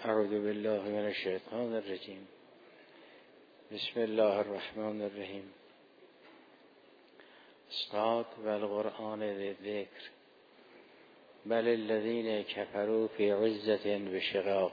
اعوذ بالله من الشیطان الرجیم. بسم الله الرحمن الرحیم. صاد والقرآن ذی الذکر بل الذین کفروا فی عزة و شقاق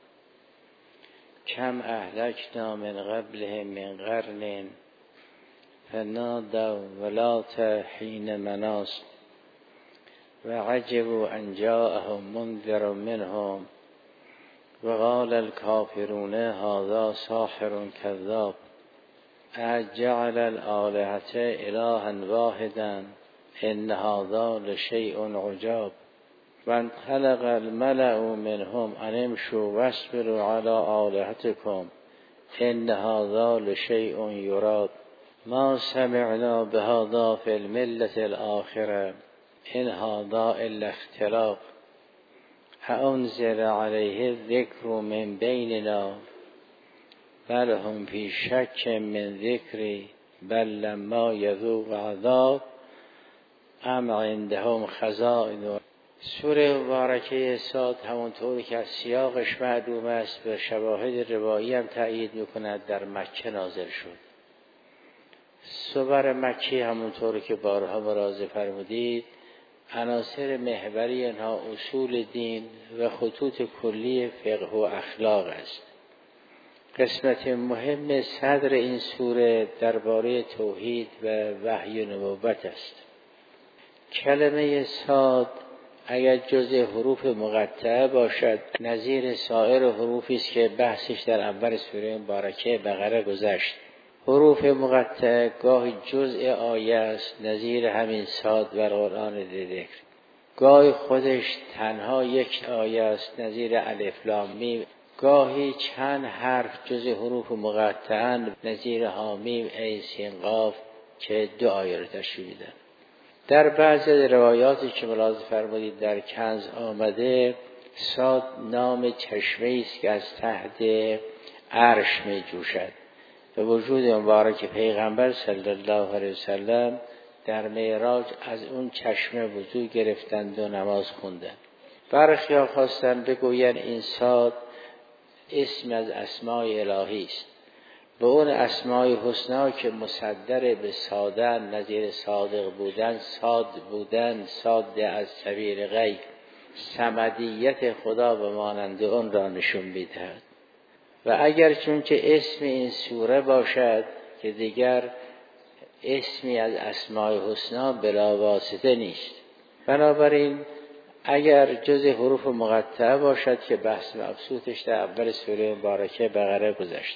کم اهلکنا من قبلهم من قرن فنادوا ولات حین مناص و عجبوا ان جاءهم منذر منهم وقال الكافرون هذا ساحر كذاب اجعل الآلهة إلها واحدا إن هذا لشيء عجاب وانطلق الملأ منهم أن امشوا واصبروا على آلهتكم إن هذا لشيء يراد ما سمعنا بهذا في الملة الآخرة إن هذا إلا اختلاق أنزل عليه الذكر من بيننا بل هم في شك من ذكري بل لما يذوق عذاب ام عندهم خزائن. سوره مبارکه صاد همونطور که از سیاقش معلوم است به شواهد روایی هم تأیید میکند در مکه نازل شد. سور مکی همونطور که بارها ملاحظه فرمودید عناصر محوری آنها اصول دین و خطوط کلی فقه و اخلاق است. قسمت مهم صدر این سوره درباره توحید و وحی و نبوت است. کلمه صاد اگر جزء حروف مقطعه باشد نظیر سایر حروفی است که بحثش در اول سوره مبارکه بقره گذشت. حروف مقطعه گاهی جزء آیه است نظیر همین صاد و قرآن ذکر، گاهی خودش تنها یک آیه است نظیر الف لام میم، گاهی چند حرف جزء حروف مقطعه نظیر حامیم عین سین قاف که دو آیه را تشکیل میدن. در بعضی روایاتی که ملاحظه فرمودید در کنز آمده صاد نام چشمه است که از تحت عرش می جوشد. به وجود مبارک پیغمبر صلی الله علیه وسلم در معراج از اون چشمه وضو گرفتند و نماز خوندند. برخی ها خواستند بگویند این صاد اسم از اسماء الهی است. به اون اسماء حسنا که مصدر به صادن نظیر صادق بودن، صاد بودن، صاد از سبیل غیب، صمدیت خدا به مانند اون را نشون می‌دهد. و اگر چون که اسم این سوره باشد که دیگر اسمی از اسماء حسنا بلا واسطه نیست، بنابراین اگر جز حروف مقطعه باشد که بحث مبسوطش در اول سوره مبارکه بقره گذشت.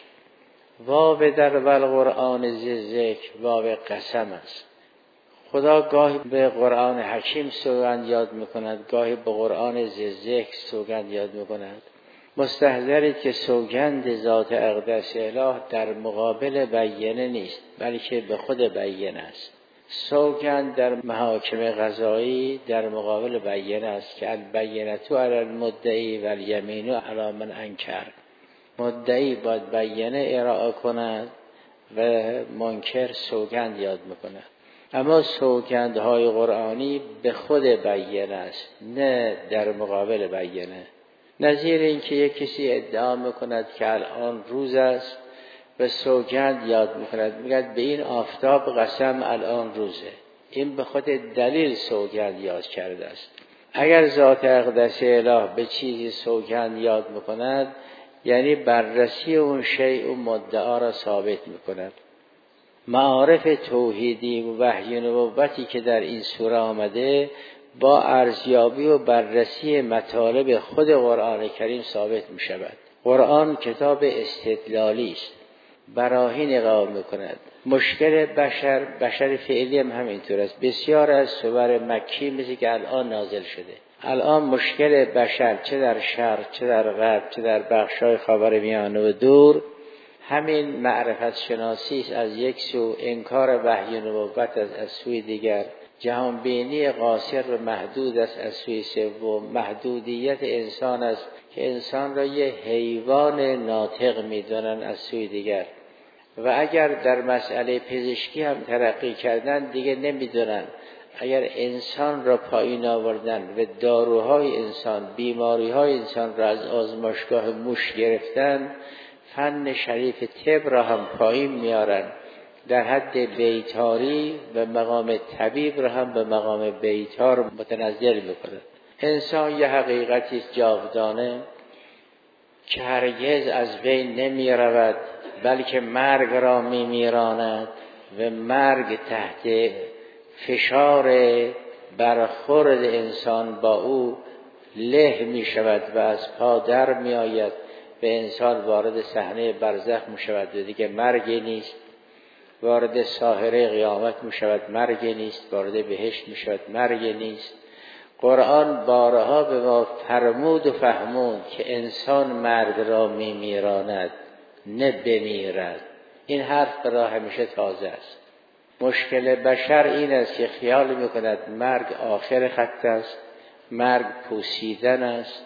واو در والقرآن ذی ذکر واو قسم است. خدا گاهی به قرآن حکیم سوگند یاد میکند، گاهی به قرآن ذی ذکر سوگند یاد میکند. مستحضرید که سوگند ذات اقدس اله در مقابل بیینه نیست بلکه به خود بیینه است. سوگند در محاکم قضایی در مقابل بیینه است که البینة علی المدعی و الیمین علی من انکر. مدعی باید بیینه ارائه کند و منکر سوگند یاد میکند. اما سوگندهای قرآنی به خود بیینه است نه در مقابل بیینه. نظیر این که یک کسی ادعا میکند که الان روز است و سوگند یاد میکند، میگه به این آفتاب قسم الان روزه، این به خود دلیل سوگند یاد کرده است. اگر ذات اقدس اله به چیزی سوگند یاد میکند یعنی بررسی اون شیء و مدعا را ثابت میکند. معارف توحیدی و وحی و نبوتی که در این سوره آمده با ارزیابی و بررسی مطالب خود قرآن کریم ثابت می شود. قرآن کتاب استدلالی است، براهین اقامه می کند. مشکل بشر فعلی هم همینطور است. بسیار از سور مکی مثل که الان نازل شده، الان مشکل بشر چه در شرق چه در غرب چه در بخشای خاورمیانه و دور همین معرفت شناسی است از یک سو، انکار وحی و نبوت از سوی دیگر، جهان بینی قاصر و محدود است از سوی سوم، محدودیت انسان است که انسان را یه حیوان ناطق می‌دانند از سوی دیگر. و اگر در مسئله پزشکی هم ترقی کردن دیگه نمی‌دونن اگر انسان را پایین آوردن و داروهای انسان، بیماریهای انسان را از آزمایشگاه موش گرفتن، فن شریف طب را هم پایین میارن، در حد بیتاری و مقام طبیب را هم به مقام بیتار متنزل میکنه. انسان یه حقیقتی جاودانه که هرگز از بین نمی رود، بلکه مرگ را می میراند و مرگ تحت فشار برخورد انسان با او له می شود و از پا در می آید و انسان وارد صحنه برزخ می شود و دیگه مرگی نیست، وارد ساحره قیامت می شود مرگی نیست، وارد بهشت می شود مرگی نیست. قرآن بارها به ما فرمود و فهموند که انسان مرگ را می میراند نه بمیرد. این حرف برای همیشه تازه است. مشکل بشر این است که خیال میکند مرگ آخر خط است، مرگ پوسیدن است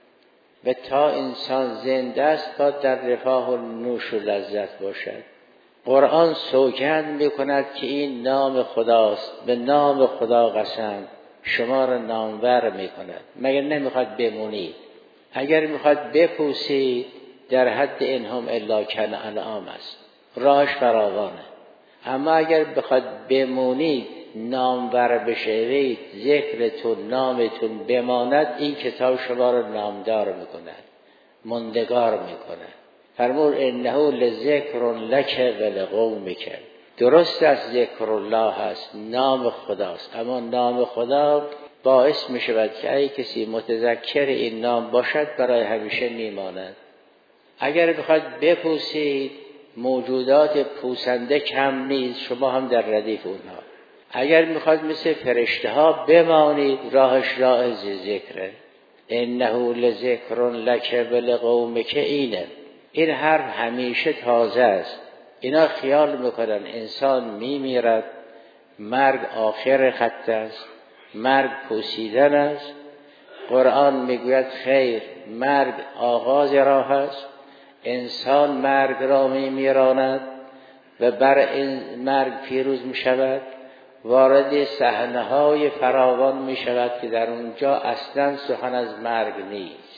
و تا انسان زنده است تا در رفاه و نوش و لذت باشد. قرآن سوگند میکند که این نام خداست، به نام خدا قسم شما را نامور میکند. مگر نمیخواد بمونید؟ اگر میخواد بپوسید در حد انهم الا کالانعام است، راهش فراوانه. اما اگر بخواد بمونید، نامور بشوید، ذکرتون نامتون بماند، این کتاب شما را نامدار میکند، مندگار میکند. فرمود انه لذکر لک و لقومک. درست از ذکر الله هست، نام خداست، اما نام خدا باعث می شود که ای کسی متذکر این نام باشد برای همیشه میماند. اگر بخواد بپوسید، موجودات پوسنده کم نیست، شما هم در ردیف اونها. اگر میخواد مثل فرشته ها بمانید، راهش راه ذکره. انه لذکر لک و لقومک. این حرف همیشه تازه است. اینا خیال میکنن انسان میمیرد، مرگ آخر خط است، مرگ پوسیدن است. قرآن میگوید خیر، مرگ آغاز راه است. انسان مرگ را میمیراند و بر این مرگ پیروز میشود، وارد صحنه‌های فراوان میشود که در اونجا اصلا سخن از مرگ نیست.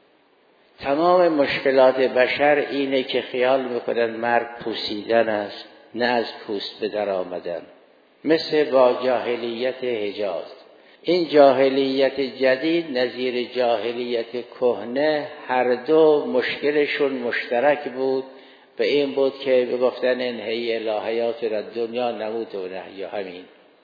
تمام مشکلات بشر اینه که خیال میکنن مرگ پوسیدن است، نه از پوست به در آمدن. مثل با جاهلیت حجاز. این جاهلیت جدید نظیر جاهلیت کهنه، هر دو مشکلشون مشترک بود و این بود که بگفتن انهی الهیات را دنیا نموت و نحیا. همین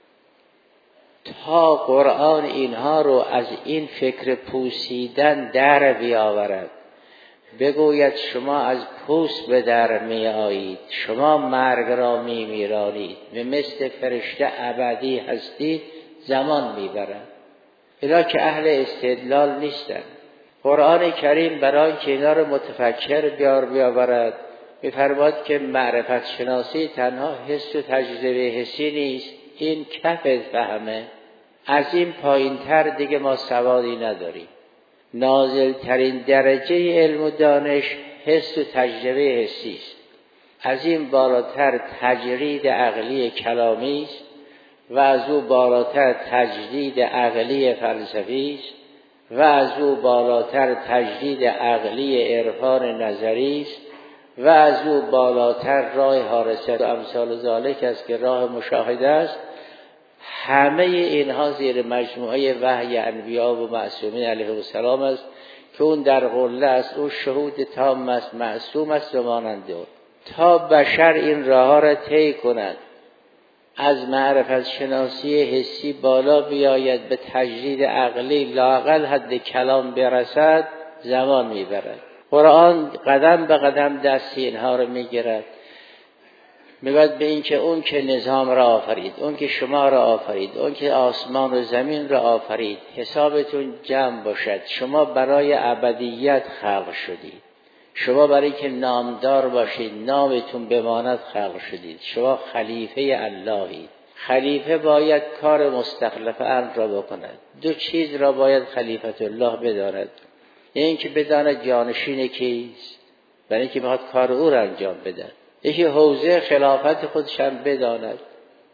تا قرآن اینها رو از این فکر پوسیدن در بیاورد، بگوید شما از پوست به در می آیید، شما مرگ را می میرانید و مثل فرشته ابدی هستید، زمان می برند. اینا که اهل استدلال نیستن. قرآن کریم برای که اینا رو متفکر بیاورد می‌فرماید که معرفت شناسی تنها حس و تجربه حسی نیست، این کف فهمه. از این پایین تر دیگه ما سوادی نداریم. نازل ترین درجه علم و دانش حس و تجربه حسی است. از این بالاتر تجرید عقلی کلامی است و از او بالاتر تجدید عقلی فلسفی است و از او بالاتر تجدید عقلی عرفان نظری است و از او بالاتر راه حارثه و امثال ذالک است که راه مشاهده است. همه اینها زیر مجموعه وحی انبیا و معصومین علیه السلام است که اون در قله است، اون شهود تام است، معصوم است و مانند اون. تا بشر این راه را طی کند، از معرفت شناسی حسی بالا بیاید به تجدید عقلی لااقل حد کلام برسد، زمان میبرد. قرآن قدم به قدم دست اینها رو میگیرد، میگوید به این که اون که نظام را آفرید، اون که شما را آفرید، اون که آسمان و زمین را آفرید، حسابتون جمع باشد. شما برای ابدیت خلق شدید، شما برای که نامدار باشید، نامتون بماند خلق شدید. شما خلیفه اللهید. خلیفه باید کار مستخلف امر را بکند. دو چیز را باید خلیفت الله بداند. این که بداند جانشین کیست، برای اینکه میخواد کار او را انجام بده. یکی حوزه خلافت خودش هم بداند.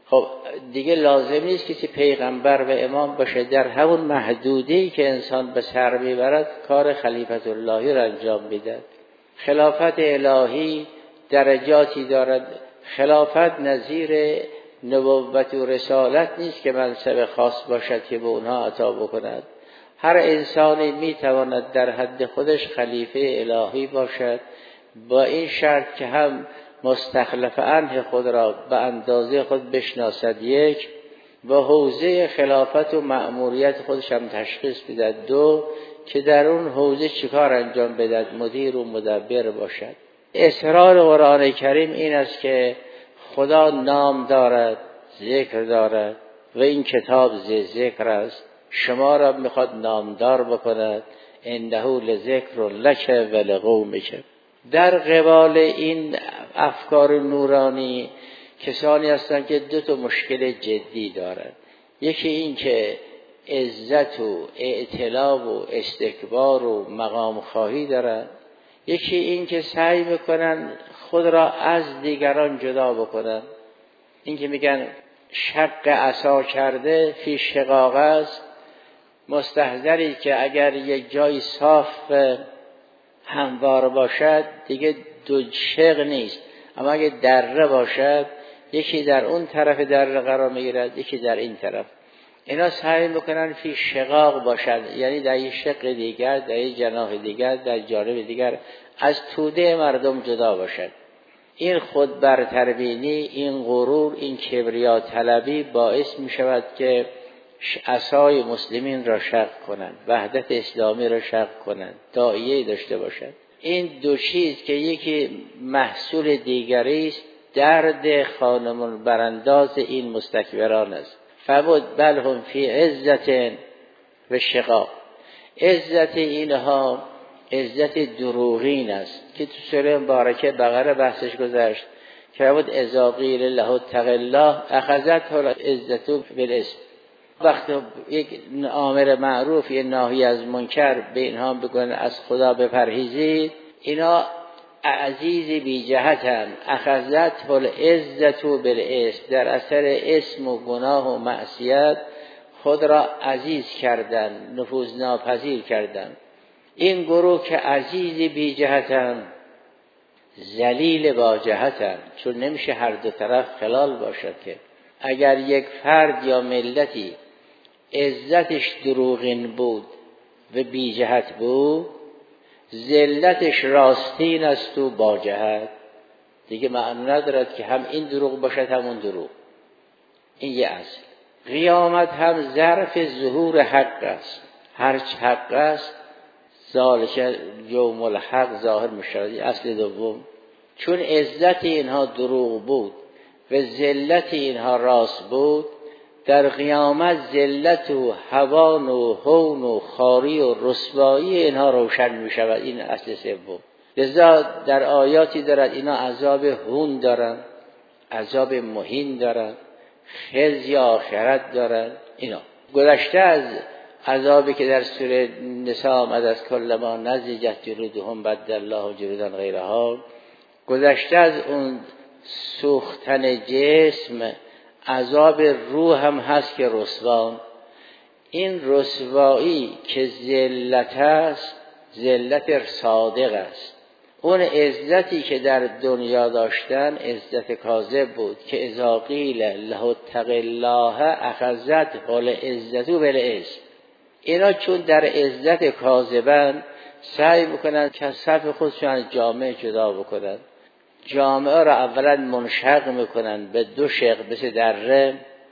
خب دیگه لازم نیست کسی پیغمبر و امام باشه، در همون محدوده‌ای که انسان به سر میبرد کار خلیفت اللهی را انجام میدهد. خلافت الهی درجاتی دارد. خلافت نظیر نبوت و رسالت نیست که منصب خاص باشد که به اونها عطا بکند. هر انسانی میتواند در حد خودش خلیفه الهی باشد، با این شرط که هم مستخلف عنه خود را به اندازه خود بشناسد، یک، و حوزه خلافت و مأموریت خودش هم تشخیص بدهد، دو، که در اون حوزه چیکار انجام بدهد، مدیر و مدبر باشد. اسرار قرآن کریم این است که خدا نام دارد، ذکر دارد و این کتاب ذکر است. شما را میخواد نامدار بکند، انه لذکر لک و لقومک. در قبال این افکار نورانی کسانی هستند که دو تا مشکل جدی دارند. یکی این که عزت و اعتلا و استکبار و مقام خواهی دارند. یکی این که سعی میکنن خود را از دیگران جدا بکنن. این که میگن شق عصا کرده فی شقاق است، مستحضری که اگر یک جای صاف هموار باشد دیگه دو شق نیست، اما اگر دره باشد یکی در اون طرف دره قرار میگیرد، یکی در این طرف. اینا سعی میکنن فی شقاق باشد، یعنی در یک شق دیگر، در یک جناح دیگر، در جانب دیگر از توده مردم جدا باشد. این خود برتربینی، این غرور، این کبریا طلبی باعث می شود که عصای مسلمین را شق کنند، وحدت اسلامی را شق کنند، داعیه داشته باشند. این دو چیز که یکی محصول دیگری است، درد خانمان برانداز این مستکبران است. فبود بل هم فی عزت و شقاق. عزت اینها عزت دروغین است که تو سوره مبارکه بقره بحثش گذشت که بود اذا قیل له اتق الله اخذته العزة بالاسم. وقتی یک امر معروف یک ناهی از منکر به اینها بگن از خدا بپرهیزید، اینا عزیز بی جهتن، اخذته العزة بالاسم، در اثر اسم و گناه و معصیت خود را عزیز کردن، نفوذناپذیر کردن. این گروه که عزیز بی جهتن، ذلیل با جهتن، چون نمیشه هر دو طرف خلال باشد که اگر یک فرد یا ملتی عزتش دروغین بود و بی جهت بود، ذلتش راستین است و با جهت، دیگه معنی ندارد که هم این دروغ باشد همون دروغ. این یه اصل. قیامت هم ظرف ظهور حق است، هرچه حق است ذالک یوم الحق ظاهر میشود. اصل دوم، چون عزت اینها دروغ بود و ذلت اینها راست بود، در قیامت ذلت و هوان و هون و خواری و رسوایی اینها روشن میشود. این اصل سوم. لذا در آیاتی دارد اینا عذاب هون دارن، عذاب مهین دارن، خزی آخرت دارن. اینا گذشته از عذابی که در سوره نساء آمد از کل ما نضجت جلودهم بدل الله جلودا غیرها، گذشته از اون سوختن جسم، عذاب روح هم هست که رسوان. این رسوایی که ذلت است، ذلت صادق است. اون عزتی که در دنیا داشتن عزت کاذب بود که اذا قیل له اتق الله اخذته العزة بالاسم. اینا چون در عزت کاذبن سعی میکنن که صف خودشون از جامعه جدا بکنن. جامعه را اولا منشق میکنن به دو شق، مثل دره.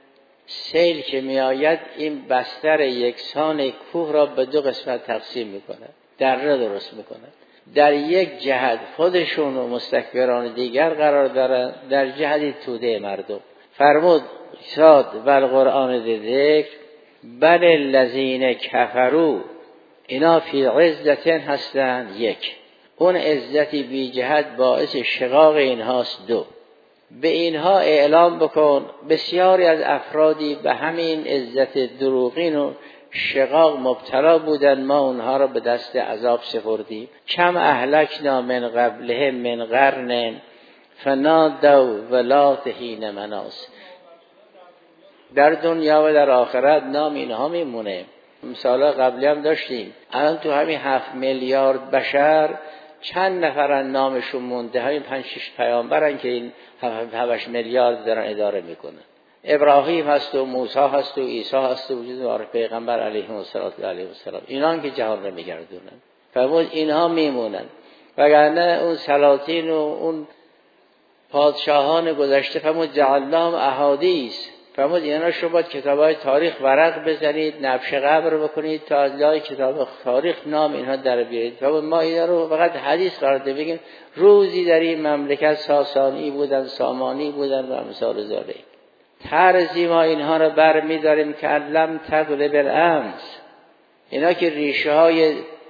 سیل که میآید این بستر یکسان کوه را به دو قسمت تقسیم میکنن، دره درست میکنن. در یک جهت خودشون و مستکبران دیگر قرار دارن، در جهتی توده مردم. فرمود صاد و القرآن ذکر بل الذین کفروا، اینا فی عزت هستن. یک، اون عزتی بی جهت باعث شقاق اینهاست. دو، به اینها اعلام بکن بسیاری از افرادی به همین عزت دروغین و شقاق مبتلا بودن، ما اونها را به دست عذاب سپردیم. کم اهلکنا من قبلهم من قرن فنادوا ولا حین مناص. در دنیا و در آخرت نام اینها میمونه. مثالا قبلی هم داشتیم. الان تو همین 7 میلیارد بشر چند نفرن نامشون مونده؟ همین 5-6 پیامبرن که این 7 میلیارد دارن اداره میکنن. ابراهیم هست و موسی هست و عیسی هست و وجود پیغمبر علیه السلام. اینا که جهان رو میگردونن. فرمود اینها میمونن. وگرنه اون سلاطین و اون پادشاهان گذشته فرمود جعلناهم احادیث. فرمود اینا شما باید کتابای تاریخ ورق بزنید، نبش قبر بکنید تا از لای کتاب تاریخ نام اینها در بیارید. فرمود ما اینا رو فقط حدیث قرار بگیم روزی در این مملکت ساسانی بودن، سامانی بودن و امثال ذالک. طرزی ما اینها رو بر می‌داریم که لم تغلب الامس. اینا که ریشه های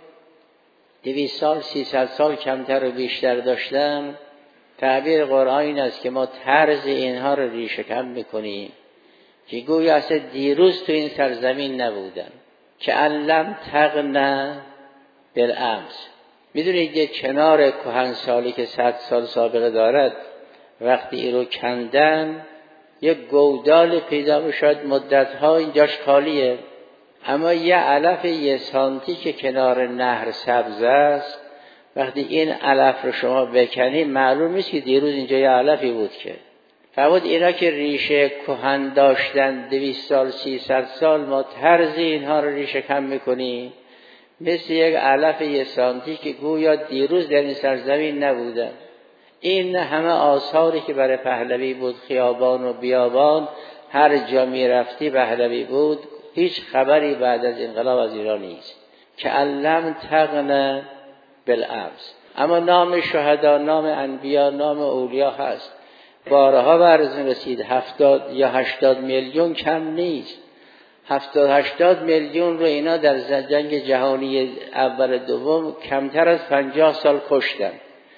200 سال 300 سال کمتر و بیشتر داشتن، تعبیر قرآن این است که ما طرز اینها رو ریشه کم میکنیم که گویا اصلا دیروز تو این سرزمین نبودن. که لم تغن بالامس. میدونید یک کنار کهنسالی که 100 سال سابقه دارد وقتی این رو کندن یک گودال پیدا میشد، مدت‌ها اینجاش خالیه، اما یه علف 1 سانتی که کنار نهر سبز است وقتی این علف رو شما بکنی معلوم نیست که دیروز اینجا یه علفی بود. که فرمود اینا که ریشه کهن داشتن 200 سال 300 سال ما طرز اینها رو ریشه کم میکنیم مثل یک علف 1 سانتی که گویا دیروز در این سرزمین نبودن. این همه آثاری که برای پهلوی بود، خیابان و بیابان، هر جا می رفتی پهلوی بود، هیچ خبری بعد از انقلاب از ایران نیست. که لم تغن بالامس. اما نام شهدا، نام انبیا، نام اولیا هست. بارها برزن رسید 70 یا 80 میلیون کم نیست. 70-80 میلیون رو اینا در جنگ جهانی اول دوم کمتر از 50 سال کشتن.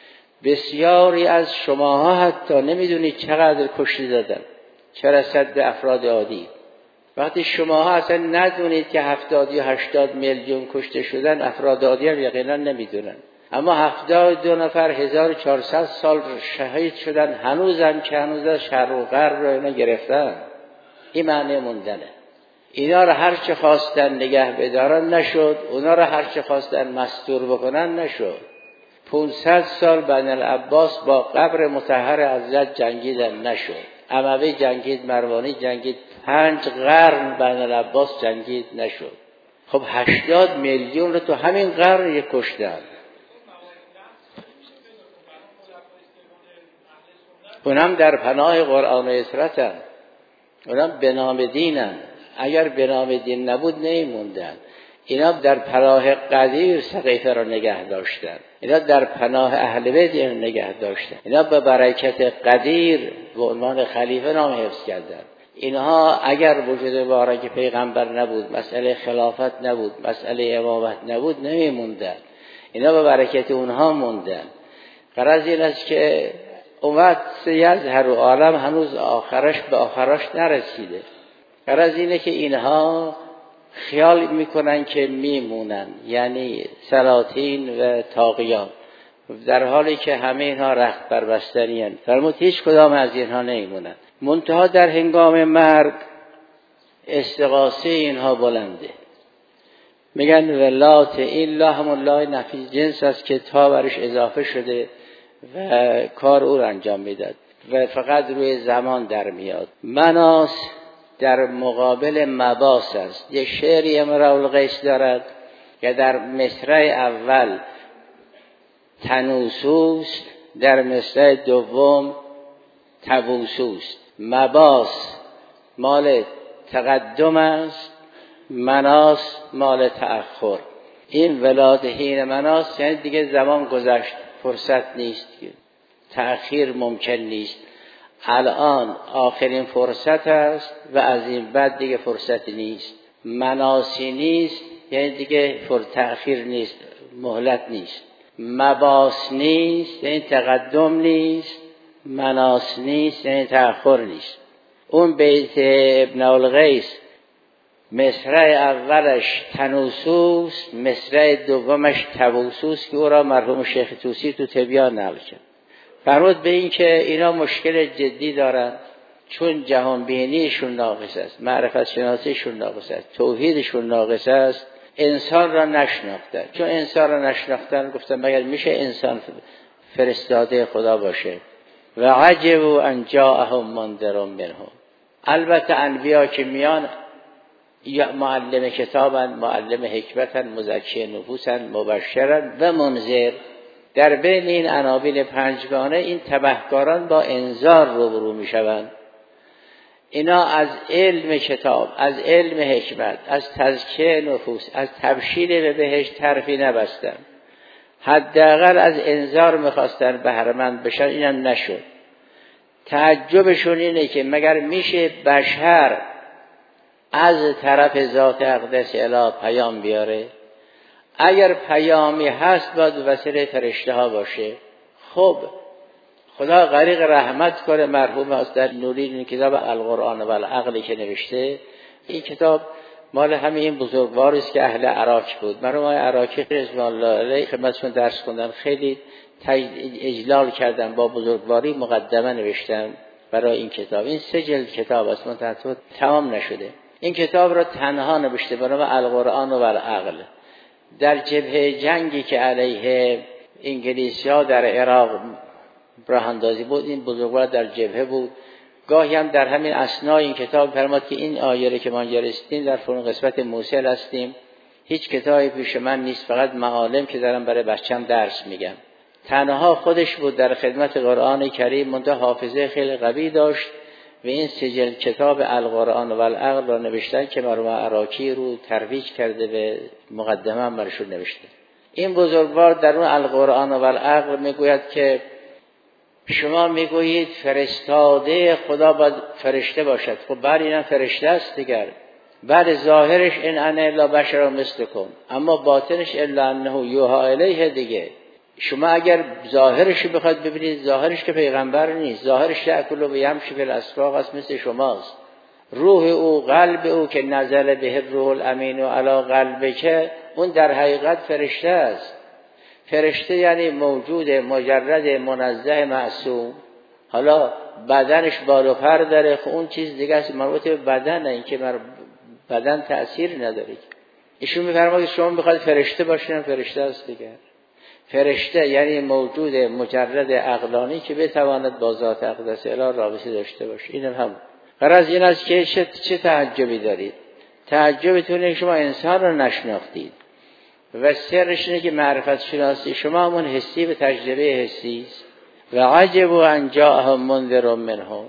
بسیاری از شماها حتی نمیدونید چقدر کشته دادن، چه رسد به افراد عادی. وقتی شماها اصلا ندونید که 70 یا 80 میلیون کشته شدن، افراد عادی هم یقینا نمیدونن. اما 72 نفر 1400 سال شهید شدن، هنوزم که هنوز شرق و غرب رو اینا گرفتن. این معنی موندنه. اینا رو هر چه خواستن نگه بدارن نشد، اونا رو هر چه خواستن مستور بکنن نشد. 500 سال بنی العباس با قبر مطهر حضرت جنگیدن نشد. اموی جنگید، مروانی جنگید، 5 قرن بنی العباس جنگید نشد. خب 80 میلیون رو تو همین قرن کشتن. اونم در پناه قرآن و اسرتن، اونم به نام دینن. اگر به نام دین نبود نمیموندن. اینا در پناه قدیر سقیفه را نگه داشتن، اینا در پناه اهل بیت را نگه داشتن، اینا به برکت قدیر به عنوان خلیفه نام حفظ کردن. اینها اگر وجود مبارک پیغمبر نبود، مسئله خلافت نبود، مسئله امامت نبود، نمیموندن. اینا به برکت اونها موندن. غرض این است که امت یظهر عالم هنوز آخرش به آخرش نرسیده. غرض اینه که اینها خیال میکنن که میمونن، یعنی سلاطین و طاغیان، در حالی که همه اینها رخت بربستنی هستند. فرمود هیچ کدام از اینها نمیمونن. منتها در هنگام مرگ استغاثه اینها بلنده. میگن ولات، این لا همون لای نفی جنس است که تا برش اضافه شده و کار او را انجام میداد و فقط روی زمان در میاد. مناس در مقابل مباس است. یه شعری امرؤ القیس دارد که در مصرع اول تنوسوس، در مصرع دوم تبوسوس. مباس مال تقدم است، مناس مال تأخر. این ولادهین مناس یعنی دیگه زمان گذشت، فرصت نیست، تأخیر ممکن نیست. الان آخرین فرصت است و از این بعد دیگه فرصت نیست. مناسی نیست یعنی دیگه تأخیر نیست، مهلت نیست. مباس نیست یعنی تقدم نیست، مناس نیست یعنی تأخر نیست. اون بیت ابن القیس مصرع اولش تنوسوس، مصرع دومش تبوسوس که او را مرحوم شیخ طوسی تو تبیان نقل کرد. فرمود به این که اینا مشکل جدی دارن چون جهان بینیشون ناقص است، معرفت شناسیشون ناقص است، توحیدشون ناقص است، انسان را نشناختن. چون انسان را نشناختن گفتن مگر میشه انسان فرستاده خدا باشه؟ و عجبوا ان جاءهم منذر منهم. البته انبیا که میان یا معلم کتابن، معلم حکمتن، مزکی نفوسن، مبشرن و منذر. در بین این عناوین پنجگانه این تبهکاران با انذار روبرو میشوند. اینا از علم کتاب، از علم حکمت، از تزکیه نفوس، از تبشیر به بهشت طرفی نبستن. حداقل از انذار میخواستن بهره‌مند بشن، اینم نشد. تعجبشون اینه که مگر میشه بشر از طرف ذات اقدس اله پیام بیاره؟ اگر پیامی هست باید وسیله فرشته ها باشه. خب خدا غریق رحمت کنه مرحوم استاد نوری این کتاب القرآن و العقل که نوشته. این کتاب مال همین این بزرگواری است که اهل عراق بود. مرحوم عراقی رضوان الله علیه خدمتشون درس خوندن، خیلی اجلال کردن، با بزرگواری مقدمه نوشتن برای این کتاب. این 3 جلد کتاب است، منتها تمام نشده. این کتاب را تنها نوشته به نام القرآن و العقل. در جبهه جنگی که علیه انگلیسی‌ها در عراق براهاندازی بود، این بزرگوار در جبهه بود. گاهی هم در همین اثناء این کتاب فرمود که این آیه که ما گرفتیم در فرون قسمت موصل هستیم، هیچ کتابی پیش من نیست، فقط معالم که دارم برای بچه‌م درس میگم. تنها خودش بود در خدمت قرآن کریم، منتها حافظه خیلی قوی داشت و این 3 جلد کتاب القرآن و العقل را نوشتن که مرحوم عراقی رو ترویج کرده به مقدمه هم برشون نوشته. این بزرگوار در اون القرآن و العقل میگوید که شما میگویید فرستاده خدا باید فرشته باشد. خب بله اینم فرشته است دیگر. بله ظاهرش ان انا الا بشر مثلکم، اما باطنش الا انه یوحی الیه دیگه. شما اگر ظاهرش رو بخواید ببینید، ظاهرش که پیغمبر نیست، ظاهرش یأکل و یمشی فی الاسواق است، مثل شماست. روح او، قلب او که نزل به الروح الامین و علی قلبک، اون در حقیقت فرشته است. فرشته یعنی موجود مجرد منزه معصوم. حالا بدنش بال و پر داره، خب اون چیز دیگه است، مربوط به بدنه، این که بدن تأثیر نداره. ایشون میفرماید شما بخواید فرشته باشین، فرشته است دیگه. فرشته یعنی موجود مجرد عقلانی که بتواند با ذات اقدس اله رابطه داشته باشه. اینم هم غرض این است که چه تعجبی دارید؟ تعجبتون اینه که شما انسان رو نشناختید و سرش اینه که معرفت شناسی شما همون حسی به تجربه حسی است. و عجبوا ان جاءهم منذر منهم.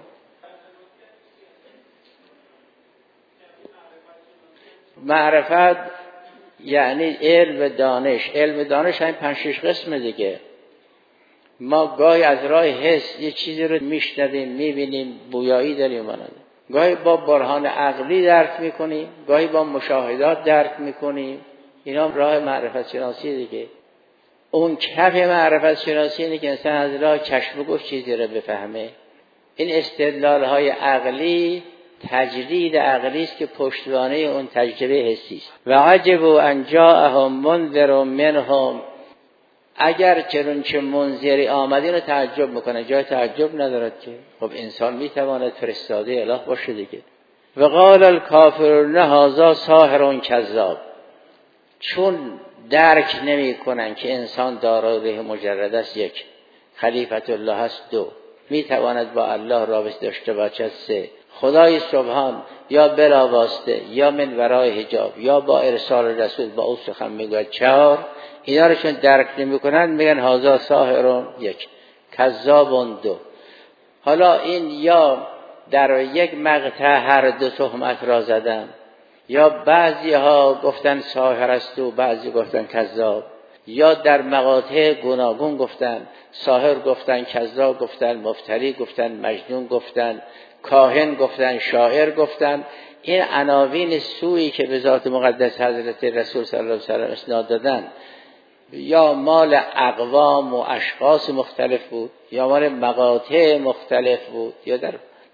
معرفت یعنی علم و دانش. علم و دانش همین 5-6 قسمه دیگه. ما گاهی از راه حس یه چیزی رو میشنویم، میبینیم، بویایی داریم مانند. گاهی با برهان عقلی درک میکنیم، گاهی با مشاهدات درک میکنیم. اینا هم راه معرفت شناسی دیگه. اون کف معرفت شناسی اینه که انسان از راه چشم و گوش چیزی رو بفهمه. این استدلال های عقلی تجرید عقلی است که پشتوانه اون تجربه حسی است. و عجبوا ان جاءهم منذر منهم. اگر چنانچه منذری آمدین رو تعجب میکنه، جای تعجب ندارد که خب انسان میتواند فرستاده اله باشه دیگه. و قال الکافرون هذا ساحر کذاب. چون درک نمی کنن که انسان دارای روح مجرد است، 1 خلیفت الله است، 2 میتواند با الله رابطه داشته باشد، 3 خدای سبحان یا بلا واسطه یا من ورای حجاب یا با ارسال رسول با او سخن میگوید، 4 اینا رو چون درک نمی کنن میگن هذا ساحر 1 کذاب 2. حالا این یا در یک مقطع هر 2 تهمت را زدن، یا بعضی ها گفتن ساحر است و بعضی گفتن کذاب، یا در مقاطع گوناگون گفتن، ساحر گفتن، کذاب گفتن، مفتری گفتن، مجنون گفتن، کاهن گفتن، شاعر گفتن. این عناوین سویی که به ذات مقدس حضرت رسول صلی الله علیه و سلم اسناد دادن یا مال اقوام و اشخاص مختلف بود، یا مال مقاطع مختلف بود، یا در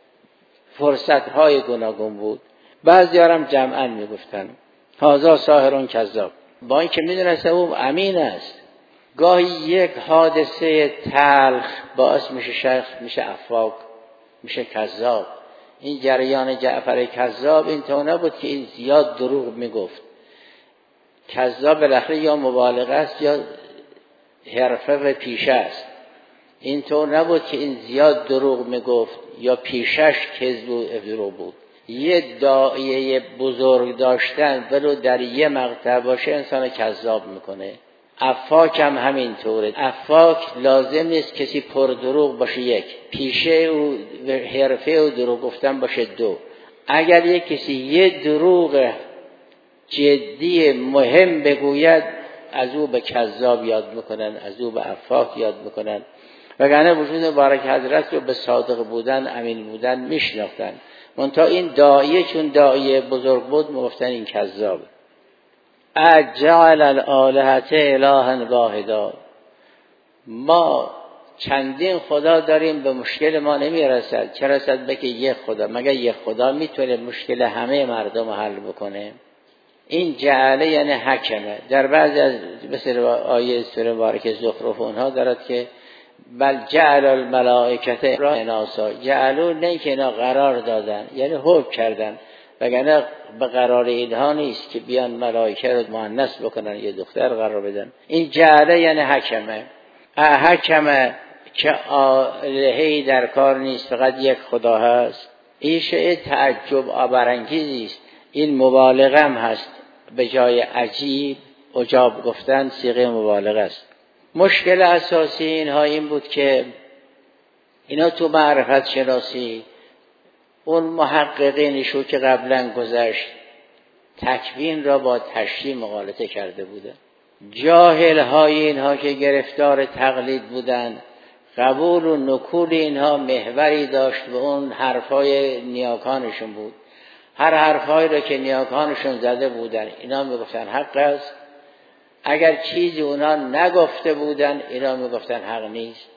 فرصت‌های گوناگون بود. بعضی هم جمعاً میگفتن هذا ساحر کذاب، با اینکه میدونست او امین است. گاهی یک حادثه تلخ باعث میشه شیخ، میشه افاک، میشه کذاب. این جریان جعفر کذاب این طور نبود که این زیاد دروغ میگفت. کذاب بالاخره یا مبالغه است یا حرفه و پیشه است. این طور نبود که این زیاد دروغ میگفت یا پیشش کذب و دروغ بود. یه داعیه بزرگ داشتن ولو در یه مقطع باشه انسان کذاب میکنه. افاک هم همین طوره. افاک لازم نیست کسی پر دروغ باشه، یک پیشه و حرفه و دروغ گفتن باشه، دو اگر یک کسی یه دروغ جدی مهم بگوید از او به کذاب یاد میکنن، از او به افاک یاد میکنن. وگرنه وجود مبارک حضرت رو به صادق بودن، امین بودن میشناختن. منتها این داعیه چون داعیه بزرگ بود میگفتن این کذاب. اجعل الالهه الها واحدا. ما چندین خدا داریم به مشکل ما نمیرسد. چه رسد به که یک خدا؟ مگر یک خدا میتونه مشکل همه مردم حل بکنه؟ این جعله یعنی حکمه. در بعضی از مثل آیه سوره مبارکه زخرف اونها دارد که بل جعل الملائکه را اناسا. جعلو نه که اینا قرار دادن یعنی حکم کردن، وگرنه به قرار اینها نیست که بیان ملائکه رو مؤنث بکنن یه دختر قرار بدن. این جعله یعنی حکمه. حکمه که الهی در کار نیست، فقط یک خدا هست. این شیء تعجب آورانگیزی است. این مبالغه هم هست، به جای عجیب عجاب گفتن صیغه مبالغه است. مشکل اساسی اینها این بود که اینا تو معرفت شناسی اون محققینشو که قبلا گذشت تکوین را با تشریح مغالطه کرده بودن. جاهل های اینها که گرفتار تقلید بودن، قبول و نکول اینها محوری داشت و اون حرفای نیاکانشون بود. هر حرفایی را که نیاکانشون زده بودن اینا میگفتن حق است. اگر چیزی اونا نگفته بودن اینا میگفتن حق نیست.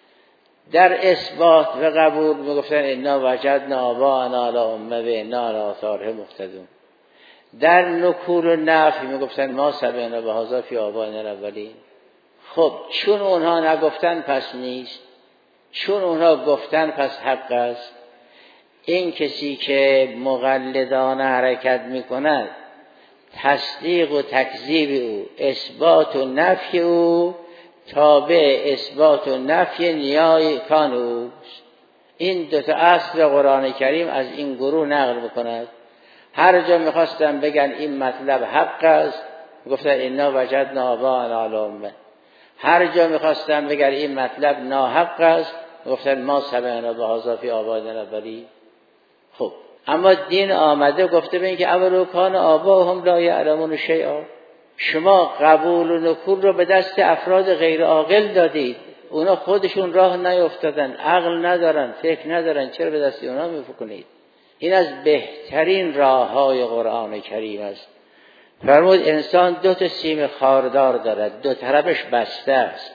در اثبات و قبول میگفتن انا وجدنا آباءنا علی امه و انا علی آثارهم مقتدون. در نکول و نفی میگفتن ما سمعنا بهذا فی آبائنا الاولین. خب چون اونها نگفتن پس نیست، چون اونها گفتن پس حق است. این کسی که مقلدانه حرکت میکند تصدیق و تکذیب او، اثبات و نفی او تابع اثبات و نفی نیاکان اوست. این دو تا اصل قرآن کریم از این گروه نقل بکند. هر جا میخواستن بگن این مطلب حق است گفتن انا وجدنا آباءنا علی امه. هر جا میخواستن بگن این مطلب ناحق است گفتن ما سمعنا بهذا فی آبائنا الاولین. خب اما دین آمده گفته به این که اولو کان آباهم لا یعلمون شیئا. شما قبول و نکول رو به دست افراد غیر عاقل دادید، اونا خودشون راه نیفتادن، عقل ندارن، فکر ندارن، چرا به دست اونا میفکنید؟ این از بهترین راههای قرآن کریم است. فرمود انسان دو تا سیم خاردار دارد، دو طرفش بسته است.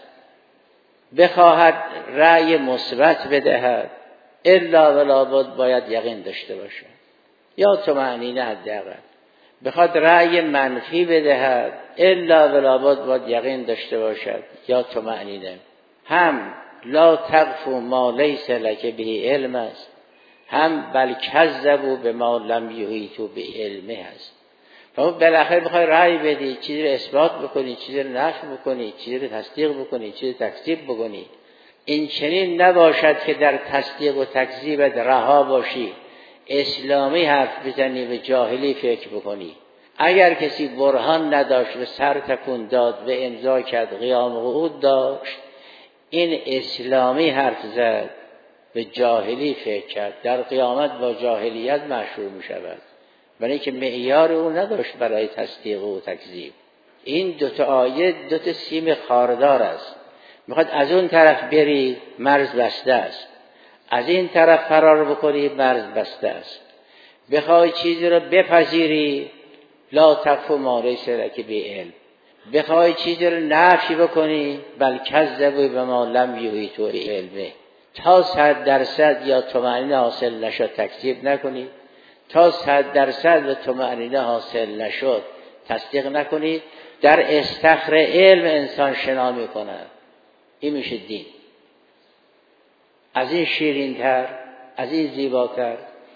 بخواهد رأی مثبت بدهد الا ولا بد باید یقین داشته باشد یا طمأنینه حداقل. بخواد رأی منفی بدهد الا ولا بد باید یقین داشته باشد یا طمأنینه. هم لا تقف ما لیس لک به علم است، هم بل کذبوا بما لم یحیطوا بعلمه است. بالاخره بخوای رأی بدی، چیزی رو اثبات بکنی، چیزی رو نفی بکنی، چیزی رو تصدیق بکنی، چیزی رو تکذیب بکنی. این چنین نباشد که در تصدیق و تکذیبت رها باشی، اسلامی حرف بزنی و جاهلی فکر بکنی. اگر کسی برهان نداشت و سر تکون داد و امضا کرد قیام قعود داشت، این اسلامی حرف زد و جاهلی فکر کرد، در قیامت با جاهلیت مشروع می شود، برای که معیار او نداشت برای تصدیق و تکذیب. این دوتا آیه دوتا سیم خاردار است. میخواد از اون طرف بری مرز بسته است، از این طرف فرار بکنی مرز بسته است. بخوای چیزی رو بپذیری لا تقف ما لیس لک به علم، بخوای چیزی رو نفی بکنی بل کذبوا بما لم یحیطوا بعلمه. تا 100% یا طمأنینه حاصل نشد تکذیب نکنی، تا 100% طمأنینه حاصل نشد تصدیق نکنی. در استخر علم انسان شنا میکند. این میشه دین. از این شیرین‌تر، از این زیباتر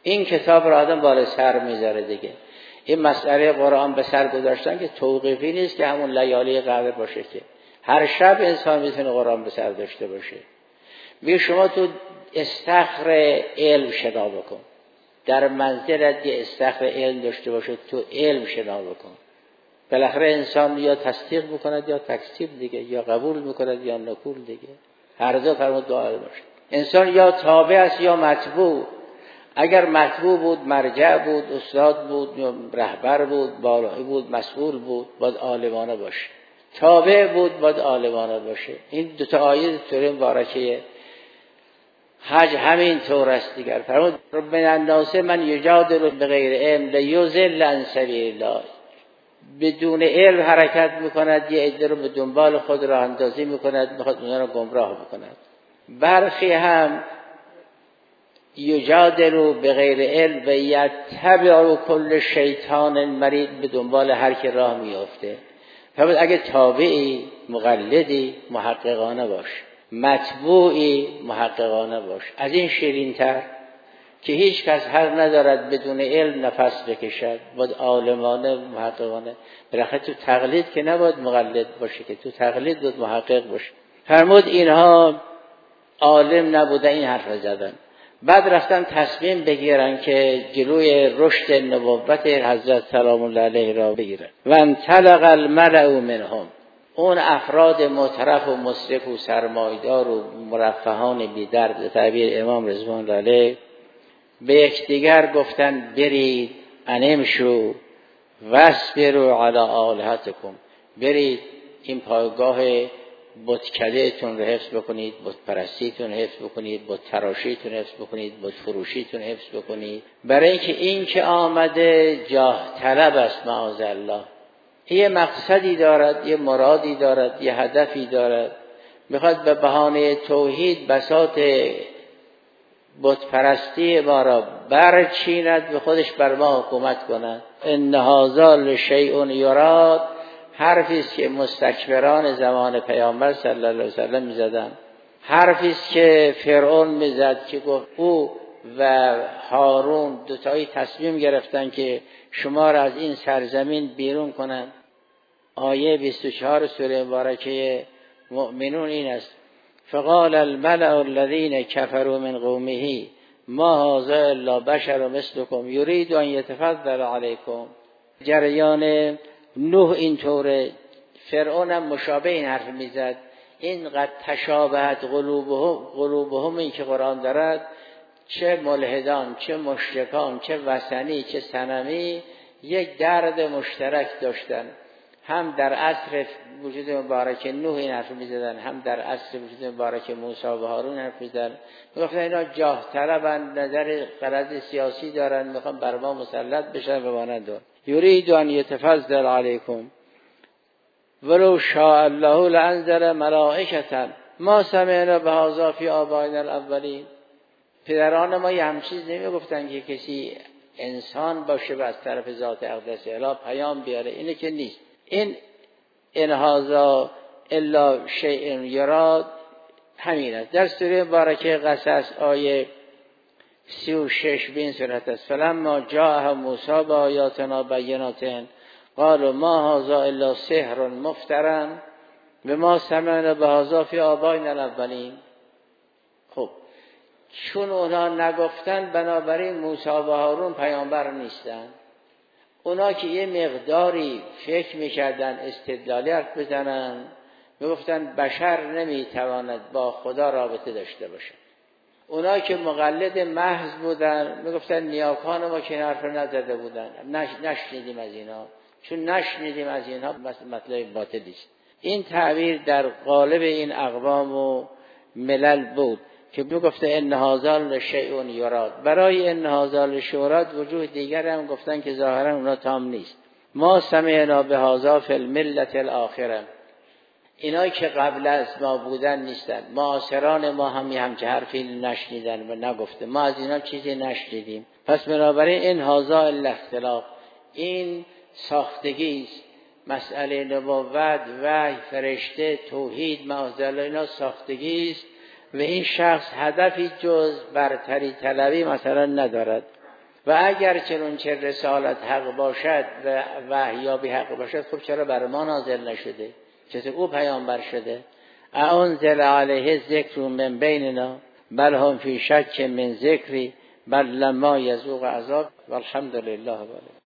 این کتاب را آدم بالا سر میذاره دیگه. این مسئله قرآن به سر گذاشتن که توقیفی نیست که همون لیالی قدر باشه، که هر شب انسان میتونه قرآن به سر داشته باشه. بیا شما تو استخر علم شنا بکن، در منزلت یه استخر علم داشته باشه، تو علم شنا بکن. بالاخره انسان یا تصدیق بکند یا تکذیب دیگه، یا قبول میکند یا نکول دیگه. هر دو فرمود دعا باشه. انسان یا تابع است یا متبوع. اگر متبوع بود، مرجع بود، استاد بود، رهبر بود، بالایی بود، مسئول بود، باید عالمانه باشه. تابع بود، باید عالمانه باشه. این دو تا آیه سوره مبارکه حج همین طور است دیگر. فرمود رب من الناس من یجادل بغیر علم لیضل عن سبیل الله. بدون علم حرکت میکند، یه عده رو به دنبال خود راه اندازی میکند، میخواد اونها رو گمراه بکند. برخی هم یجادل بغیر علم و یتبع کل شیطان مرید، به دنبال هر که راه میافته. فرمود اگه تابعی، مقلدی، محققانه باش، متبوعی، محققانه باش. از این شیرین‌تر که هیچ کس حق ندارد بدون علم نفس بکشد، باید عالمانه، محققانه. بالاخره تو تقلید که نباید مقلد باشه، که تو تقلید باید محقق باشه. فرمود اینها عالم نبوده این حرف زدن، بعد رفتن تصمیم بگیرن که جلوی رشد نبوت حضرت سلام الله علیه را بگیرن. و انطلق الملأ منهم، اون افراد مترف و مسرف و سرمایدار و مرفهان بی درد، تعبیر امام رضوان الله علیه، به یکدیگر گفتن برید انمشو واصبروا علی آلهتکم، برید این پایگاه بتکده‌تون رو حفظ بکنید، بت پرستیتون حفظ بکنید، بت تراشیتون حفظ بکنید، بت فروشیتون حفظ بکنید. برای اینکه این که آمده جاه طلب است معاذالله، یه مقصدی دارد، یه مرادی دارد، یه هدفی دارد، میخواد به بهانه توحید بساط بت پرستی ما را برچیند، به خودش بر ما حکومت کند. ان هذا لشیء یراد، حرفی است که مستکبران زمان پیامبر صلی الله علیه و سلم میزدن، حرفی است که فرعون میزد که گفت او و هارون دوتایی تصمیم گرفتن که شما را از این سرزمین بیرون کنند. آیه 24 سوره مبارکه مؤمنون این است: فقال الملأ الذين كفروا من قومه ما هذا الا بشر مثلكم يريد ان يتفضل عليكم. جریان نوح اینطوره، فرعون هم مشابه این حرف میزد. اینقدر تشابهت قلوبهم این که قرآن دارد، چه ملحدان، چه مشرکان، چه وثنی، چه صنمی، یک درد مشترک داشتن. هم در عصر وجود مبارک نوح این حرف میزدن، هم در عصر وجود مبارک موسی و هارون حرف میزدن. میگفتن اینا جاه طلبن، نظر غرض سیاسی دارن، میخوان بر ما مسلط بشن و مانند اون. یرید ان یتفضل علیکم ولو شاء الله لانزل ملائکة ما سمعنا بهذا فی آبائنا الاولین. پدران ما یه همچیز نمیگفتن که کسی انسان باشه و از طرف ذات اقدس اله پیام بیاره، اینه که نیست. این هذا الا شیء یراد همین است. در سوره مبارکه قصص آیه 36 به این صورت است: فلما جاء موسی بآیاتنا بینات قالوا ما هذا الا سحر مفترى بما سمعنا بهذا فی آبائنا الاولین. خب چون اونا نگفتن، بنابراین موسی و هارون پیامبر نیستن. اونا که یه مقداری فکر میکردن استدلالی حرف بزنن، میگفتن بشر نمیتواند با خدا رابطه داشته باشه. اونا که مقلد محض بودن میگفتن نیاکان ما که حرف نزده بودن، نشنیدیم از اینا. چون نشنیدیم از اینها مطلب باطلی است. این تعبیر در قالب این اقوام و ملل بود که میگفته ان هذا لشیء یراد. برای ان هذا لشیء یراد وجوه دیگر هم گفتن که ظاهرا اونا تام نیست. ما سمعنا بهذا فی الملة الاخره، اینایی که قبل از ما بودن نیستن. معاصران ما هم همچه حرفی نشنیدن و نگفته، ما از اینا چیزی نشنیدیم. پس بنابراین این هذا الا اختلاق، این ساختگی است. مسئله نبوت، وحی، فرشته، توحید، معاذالله، اینا ساختگی است و این شخص هدفی جز برتری طلبی مثلا ندارد. و اگر چنون چه رسالت حق باشد و وحیابی حق باشد، خب چرا بر ما نازل نشده؟ چطور او پیامبر شده؟ انزل علیه ذکر من بیننا بل هم فی شک من ذکری بل لما یذوق عذاب والحمد لله.